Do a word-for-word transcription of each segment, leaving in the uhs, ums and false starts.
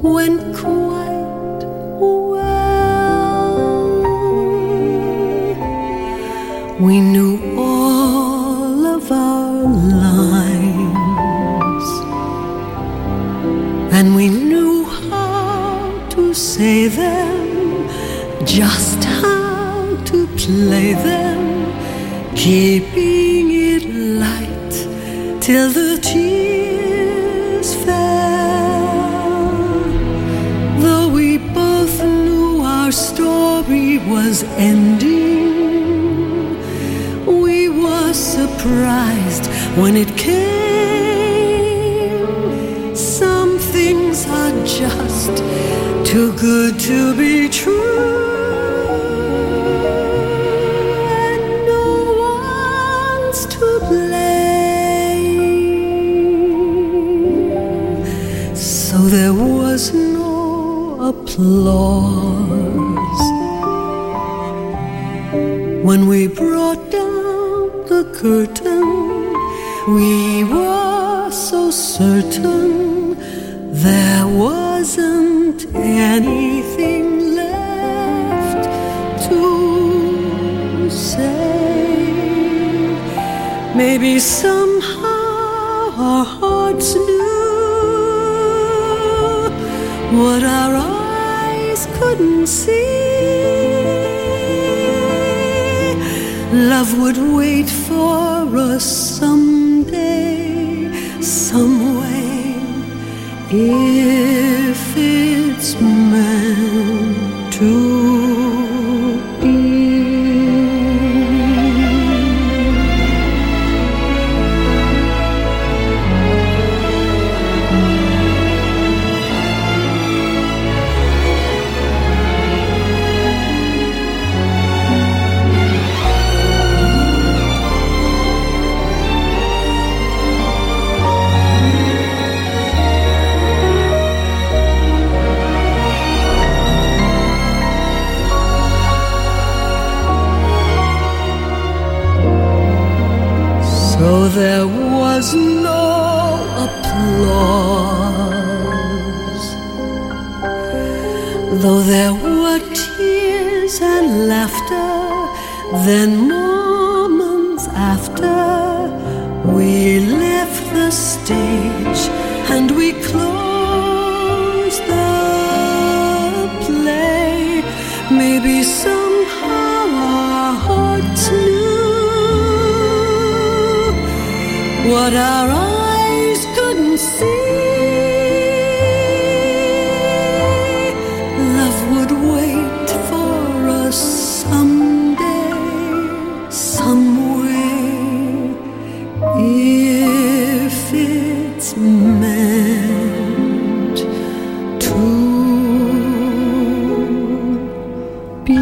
went quite well. We knew all of our lines, and we knew how to say them, just how to play them, keeping it light till the tears fell. Though we both knew our story was ending, we were surprised when it came. Some things are just too good to be true. There was no applause when we brought down the curtain. We were so certain there wasn't anything left to say. Maybe somehow our hearts knew what our eyes couldn't see. Love would wait for us someday, some way, if it's meant to be. So there was no applause, though there were tears and laughter. Then moments after, we left the stage and we closed the play. Maybe somehow our hearts knew what our eyes couldn't see. Love would wait for us someday, some way, if it's meant to be.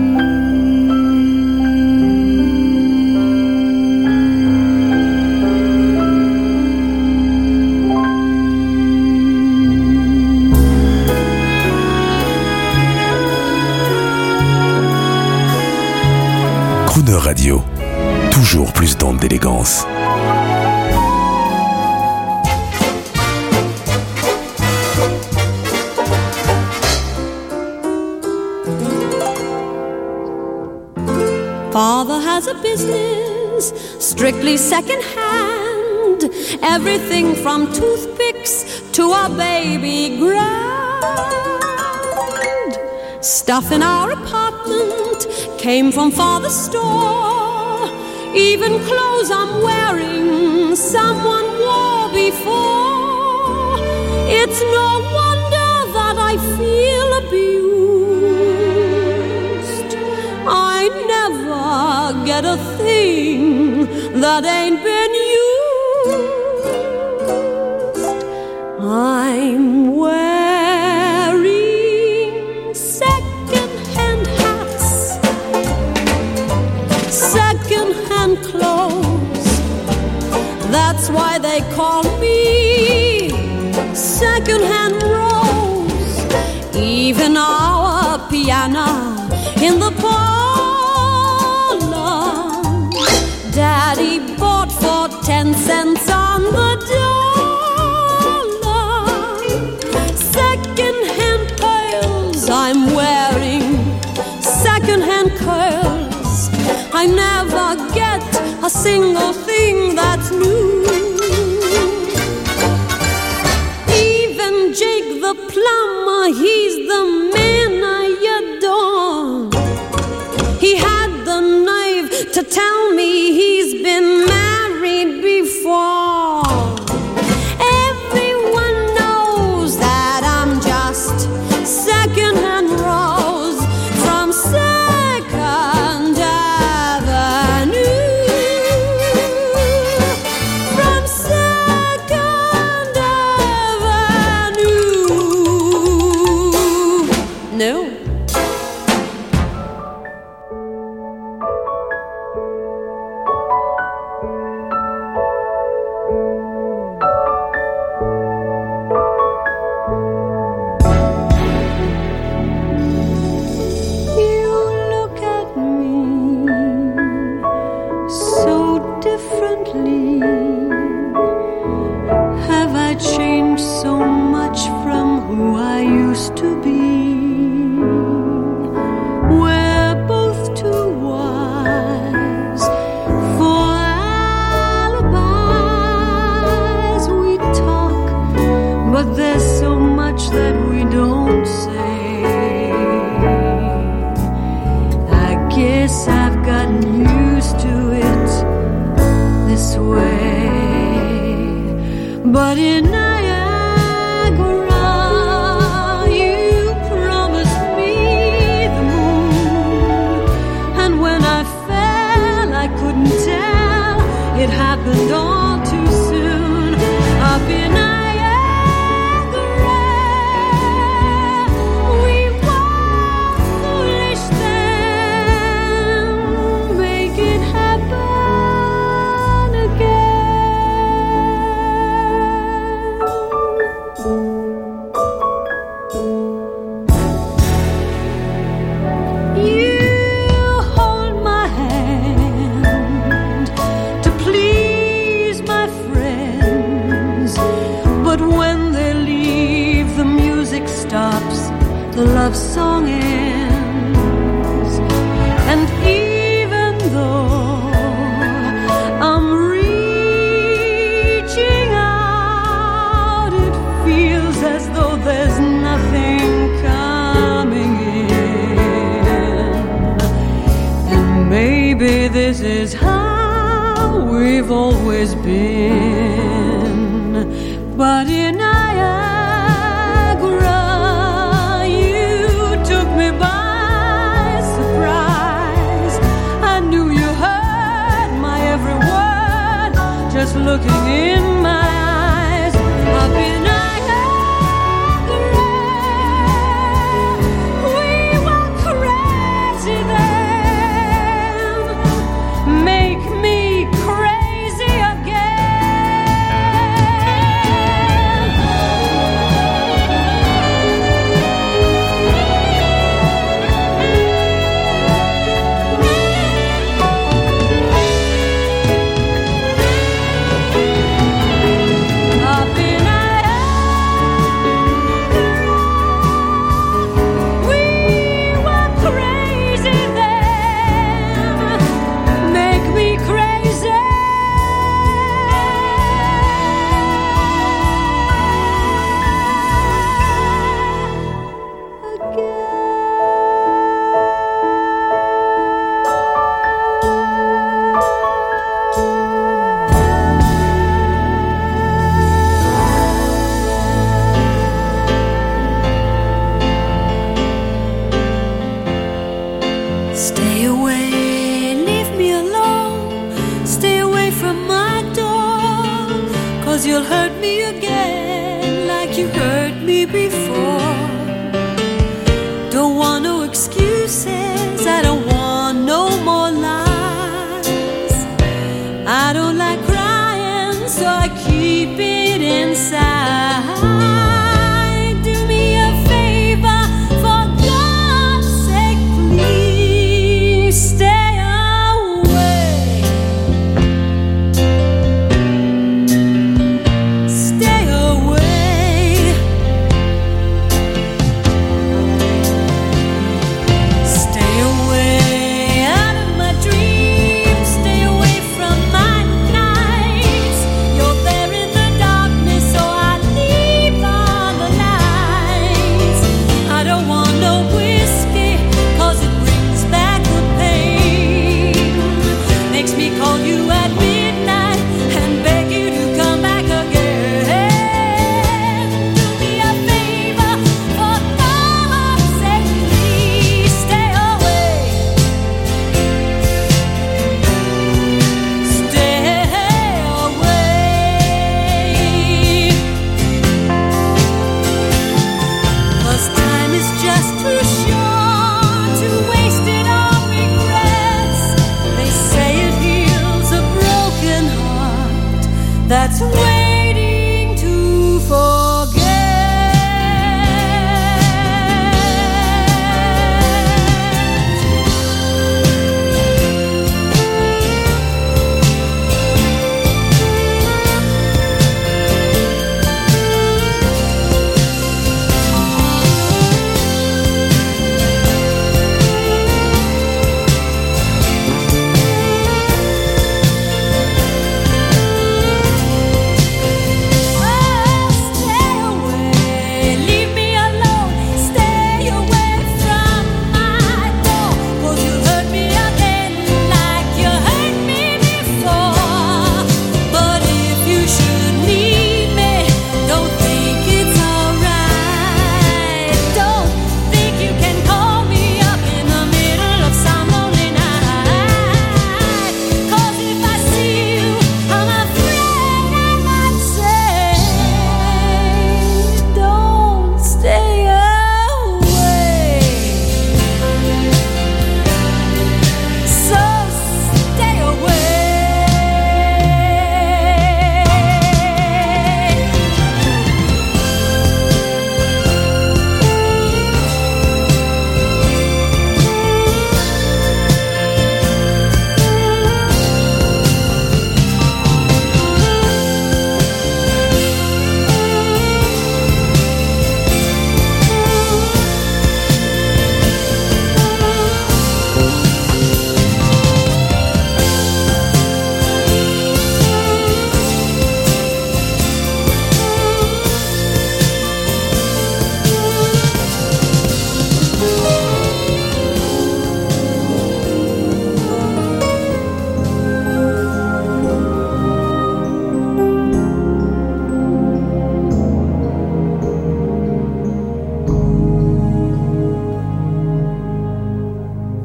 Radio, toujours plus d'ondes d'élégance. Father has a business, strictly second-hand. Everything from toothpicks to a baby grand. Stuff in our apartment came from Father's store. Even clothes I'm wearing, someone wore before. It's no wonder that I feel abused. I never get a thing that ain't been used. I'm wearing second-hand hats, second-hand clothes. That's why they call me second-hand Rose. Even our piano in the parlor, Daddy bought for ten cents on the dollar. Second second-hand pearls I'm wearing, second-hand curls. I never get a single thing that's new. Even Jake the plumber, he's the man I adore. He had the nerve to tell me he's been married before. Everyone knows that I'm just second-hand rose from Second Avenue. From Second Avenue. No. But in Niagara, you promised me the moon. And when I fell, I couldn't tell. It happened all too soon. Up in Niagara, we were foolish then. Make it happen again. Stops, the love song ends. And even though I'm reaching out, it feels as though there's nothing coming in. And maybe this is how we've always been. But in just looking in my eyes, up in Niagara, we were crazy then. Make me crazy again.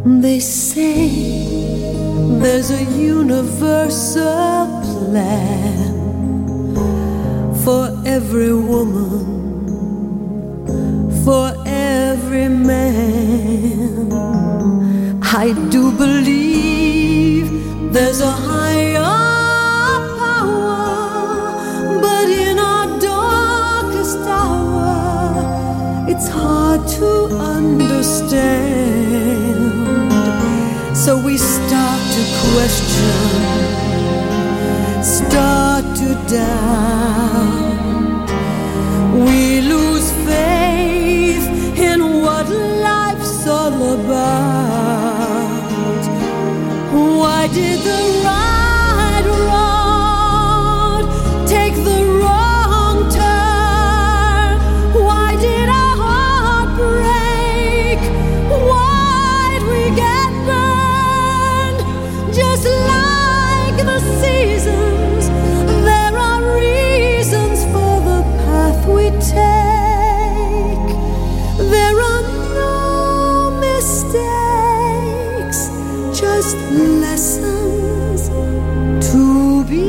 They say there's a universal plan for every woman, for every man. I do believe there's a higher power, but in our darkest hour, it's hard to understand. So we start to question, start to doubt. We lose faith in what life's all about. Why did the right road take the wrong turn? Why did our heart break? Why'd we get burned? Just like the seasons, there are reasons for the path we take. There are no mistakes, just lessons to be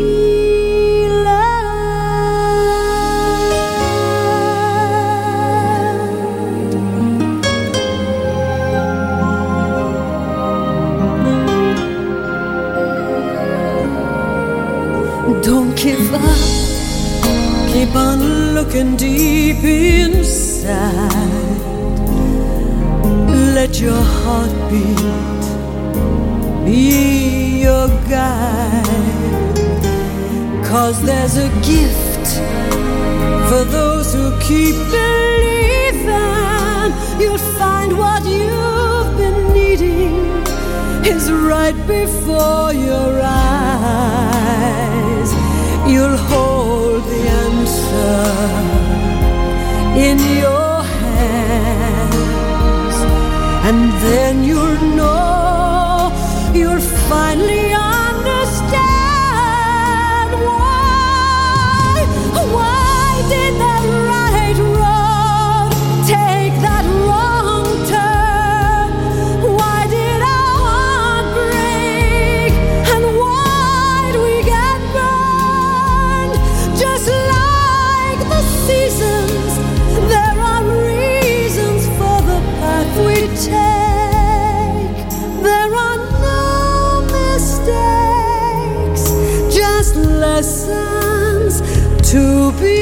learned. Don't give up, keep on looking deep inside. Let your heart beat be your guide. 'Cause there's a gift for those who keep believing. You'll find what you've been needing is right before your eyes. You'll hold the answer in your hands, and then you'll know, you'll finally understand why. Why did the right road take that wrong turn? Why did our heart break? And why'd we get burned? Just like the seasons, there are reasons for the path we take. There are no mistakes, just lessons to be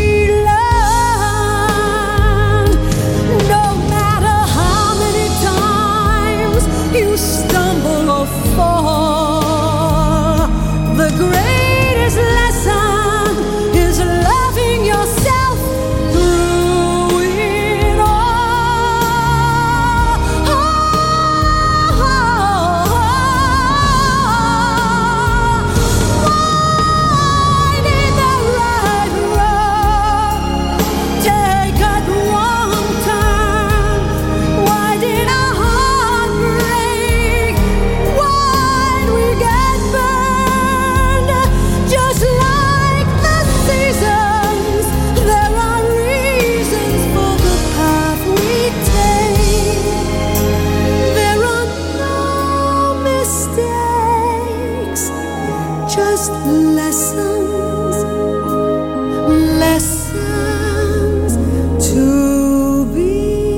learned. No matter how many times you stumble or fall, the greatest lesson is loving yourself through it all. Why did the right road take a wrong turn? Why did our heart break? Why'd we get burned? Just like the seasons, there are reasons for the path we take. There are no mistakes, just lessons, lessons to be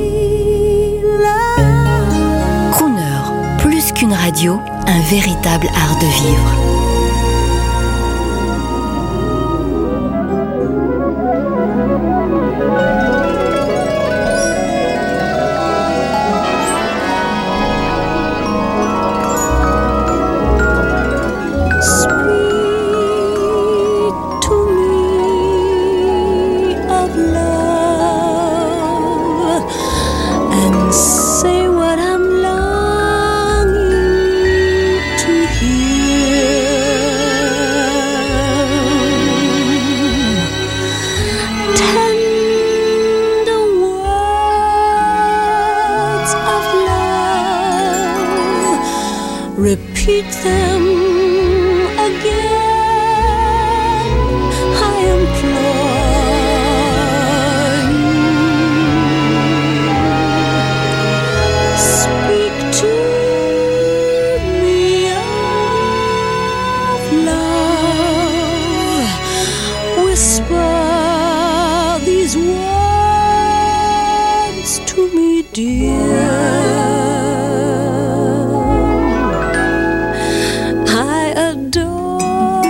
learned. Crooner, plus qu'une radio, un véritable art de vivre. Speak to me of love and say what I'm longing to hear. Tender words of love, repeat them again, I implore you. Speak to dear. I adore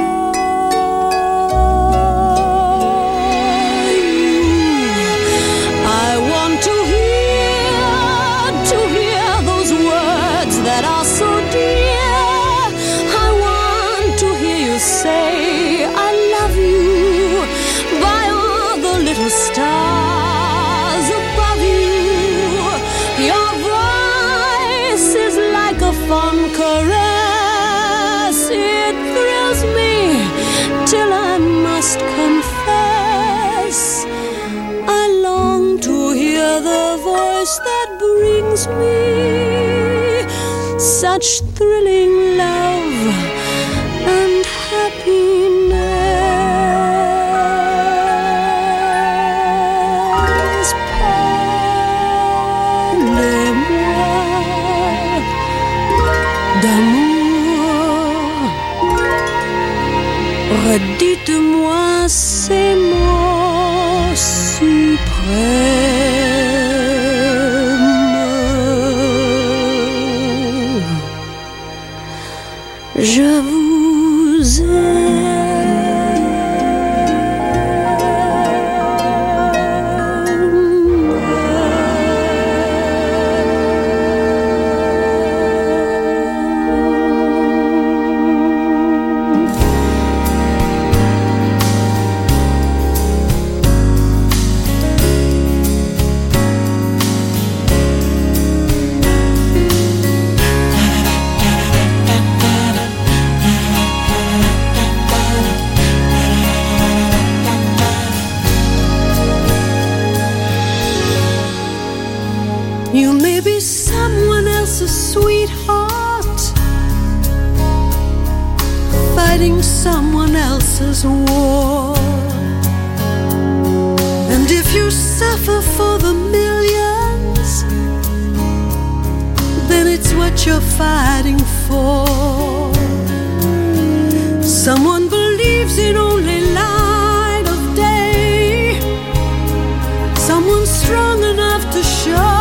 you. I want to hear, to hear those words that are so dear. I want to hear you say I love you by all the little stars above you. Your voice is like a fond caress. It thrills me till I must confess I long to hear the voice that brings me such thrilling love and happiness. Parlez-moi d'amour, redites-moi ces mots suprêmes. Je vous You may be someone else's sweetheart, fighting someone else's war. And if you suffer for the millions, then it's what you're fighting for. Someone believes in only light of day, someone strong enough to show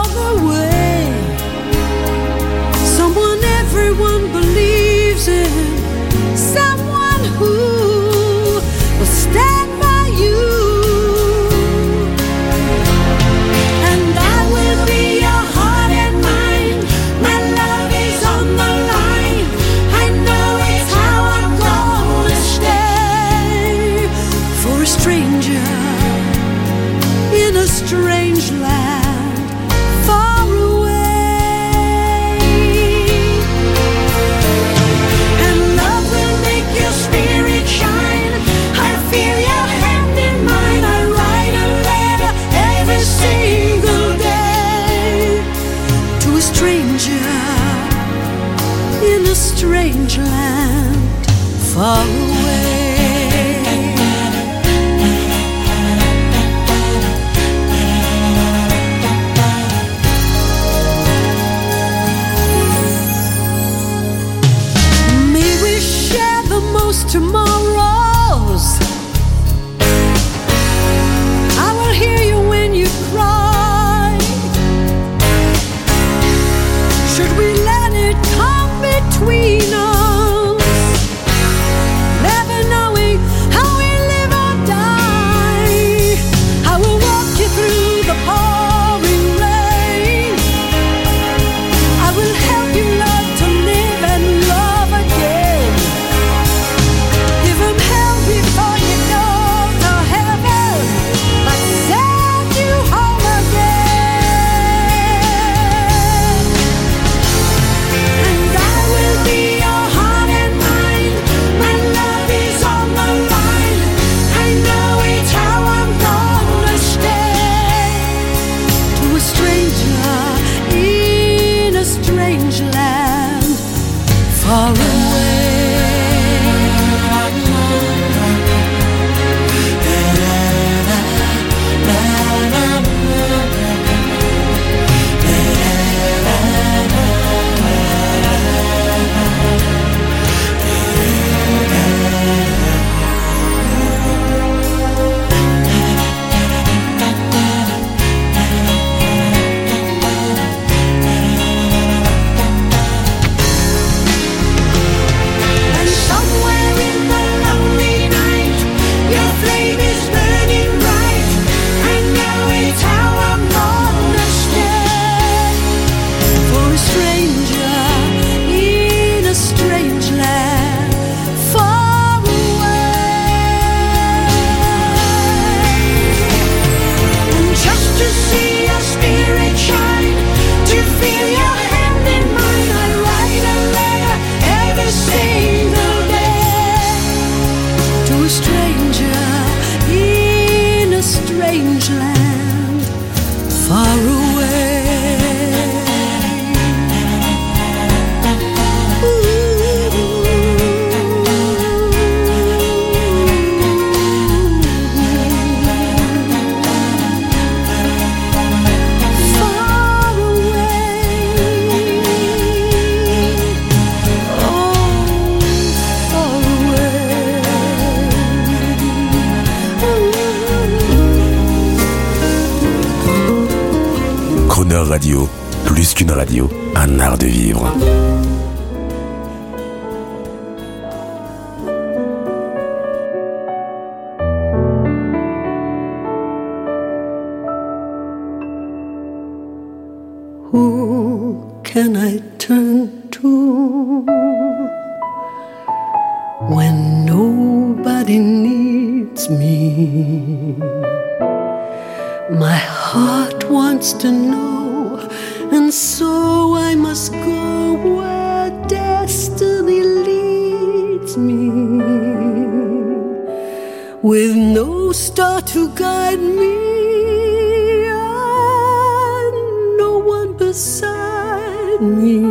everyone believes in, someone who will stand by you. And I will be your heart and mind. My love is on the line. I know it's how I'm gonna stay. For a stranger in a strange land, far away. In a strange land, far away. May we share the most tomorrows. I will hear you when you cry. Should we let it come between us? Never know far away. Crooner Radio, plus qu'une radio, un art de vivre. Who can I turn to when nobody needs me? My heart wants to know, and so I must go where destiny leads me. With no star to guide me, and no one beside me,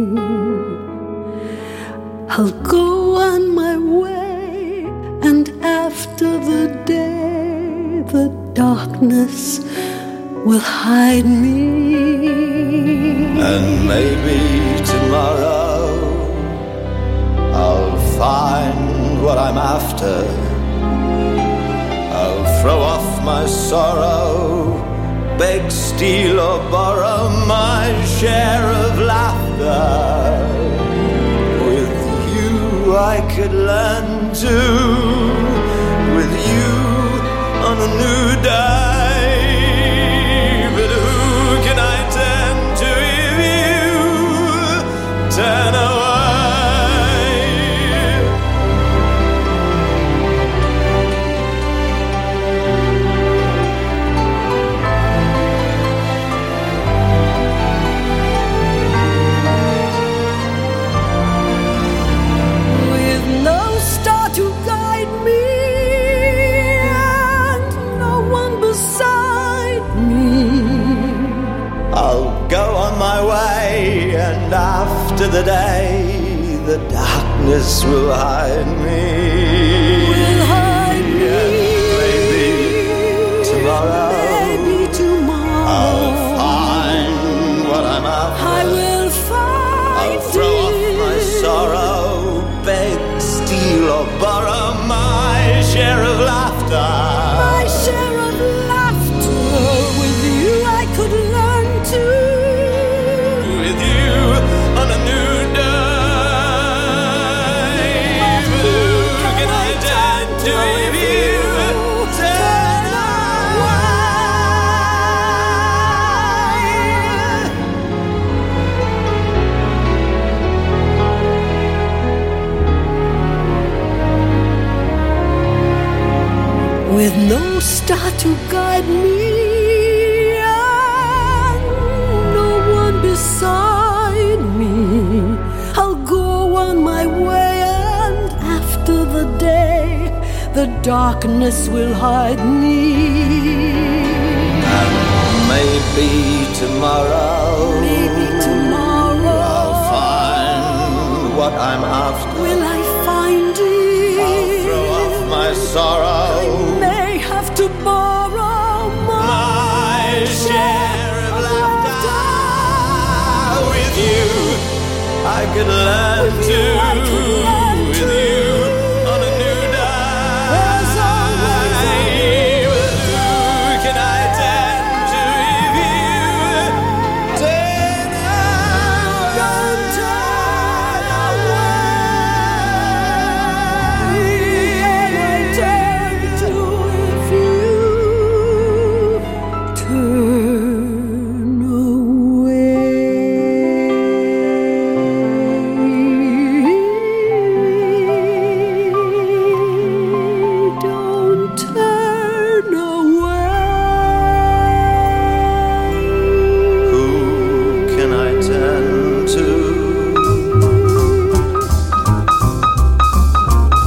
I'll go on my way, and after the day, the darkness will hide me. And maybe tomorrow I'll find what I'm after. I'll throw off my sorrow, beg, steal or borrow my share of laughter. With you I could learn to, with you on a new day. But who can I turn to if you turn away? With no star to guide me, I'll go on my way, and after the day, the darkness will hide me. Will hide me. And maybe tomorrow, maybe tomorrow, I'll find what I'm after. I will find I'll throw it. off my sorrow, beg, steal or borrow my share of laughter. My share of laughter. With you I could learn to. With you on a new day. But who can I turn to if you turn away? With no star to guide me, and no one beside me, I'll go on my way, and after the day, the darkness will hide me. And maybe tomorrow, Maybe tomorrow, I'll find what I'm after. will I find it? I'll throw off my sorrow, May have to borrow my, my share of laughter. With you I could learn to